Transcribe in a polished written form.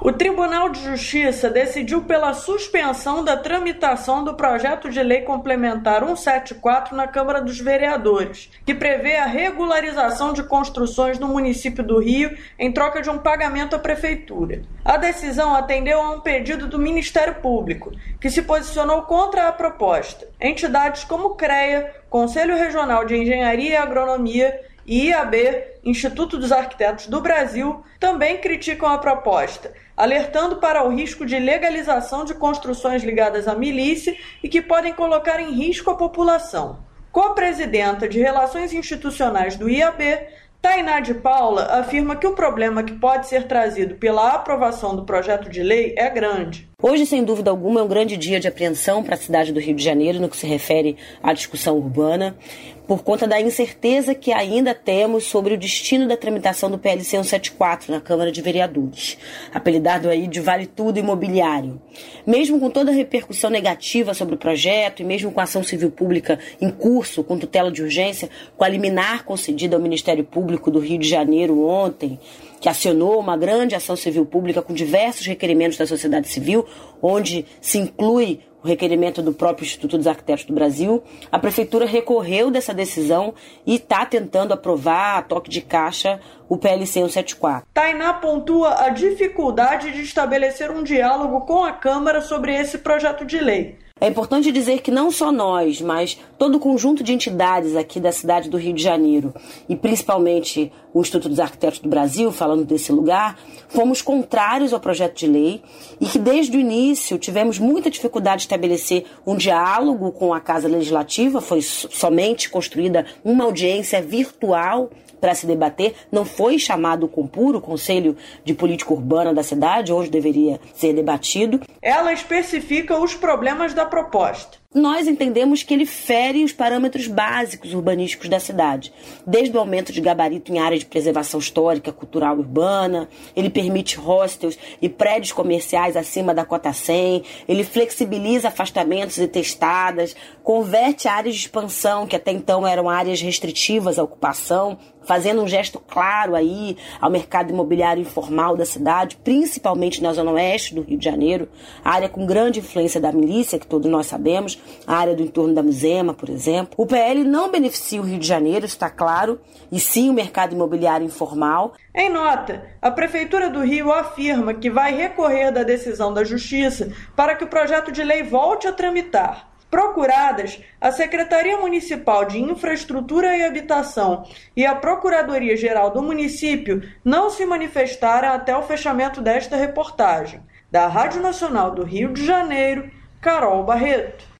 O Tribunal de Justiça decidiu pela suspensão da tramitação do projeto de lei complementar 174 na Câmara dos Vereadores, que prevê a regularização de construções no município do Rio em troca de um pagamento à Prefeitura. A decisão atendeu a um pedido do Ministério Público, que se posicionou contra a proposta. Entidades como CREA, Conselho Regional de Engenharia e Agronomia, e IAB, Instituto dos Arquitetos do Brasil, também criticam a proposta, alertando para o risco de legalização de construções ligadas à milícia e que podem colocar em risco a população. Co-presidenta de Relações Institucionais do IAB, Tainá de Paula afirma que o problema que pode ser trazido pela aprovação do projeto de lei é grande. Hoje, sem dúvida alguma, é um grande dia de apreensão para a cidade do Rio de Janeiro no que se refere à discussão urbana, por conta da incerteza que ainda temos sobre o destino da tramitação do PL 174 na Câmara de Vereadores, apelidado aí de Vale Tudo Imobiliário. Mesmo com toda a repercussão negativa sobre o projeto e mesmo com a ação civil pública em curso, com tutela de urgência, com a liminar concedida ao Ministério Público do Rio de Janeiro ontem, que acionou uma grande ação civil pública com diversos requerimentos da sociedade civil, onde se inclui o requerimento do próprio Instituto dos Arquitetos do Brasil, a Prefeitura recorreu dessa decisão e está tentando aprovar a toque de caixa o PL 174. Tainá pontua a dificuldade de estabelecer um diálogo com a Câmara sobre esse projeto de lei. É importante dizer que não só nós, mas todo o conjunto de entidades aqui da cidade do Rio de Janeiro e principalmente o Instituto dos Arquitetos do Brasil, falando desse lugar, fomos contrários ao projeto de lei e que desde o início tivemos muita dificuldade de estabelecer um diálogo com a Casa Legislativa. Foi somente construída uma audiência virtual para se debater, não foi chamado o Compur, o Conselho de Política Urbana da cidade, hoje deveria ser debatido. Ela especifica os problemas da proposta. Nós entendemos que ele fere os parâmetros básicos urbanísticos da cidade, desde o aumento de gabarito em áreas de preservação histórica, cultural e urbana, ele permite hostels e prédios comerciais acima da cota 100, ele flexibiliza afastamentos e testadas, converte áreas de expansão que até então eram áreas restritivas à ocupação, fazendo um gesto claro aí ao mercado imobiliário informal da cidade, principalmente na zona oeste do Rio de Janeiro, área com grande influência da milícia, que todos nós sabemos, a área do entorno da Muzema, por exemplo. O PL não beneficia o Rio de Janeiro, isso está claro, e sim o mercado imobiliário informal. Em nota, a Prefeitura do Rio afirma que vai recorrer da decisão da Justiça para que o projeto de lei volte a tramitar. Procuradas, a Secretaria Municipal de Infraestrutura e Habitação e a Procuradoria-Geral do município não se manifestaram até o fechamento desta reportagem. Da Rádio Nacional do Rio de Janeiro, Carol Barreto.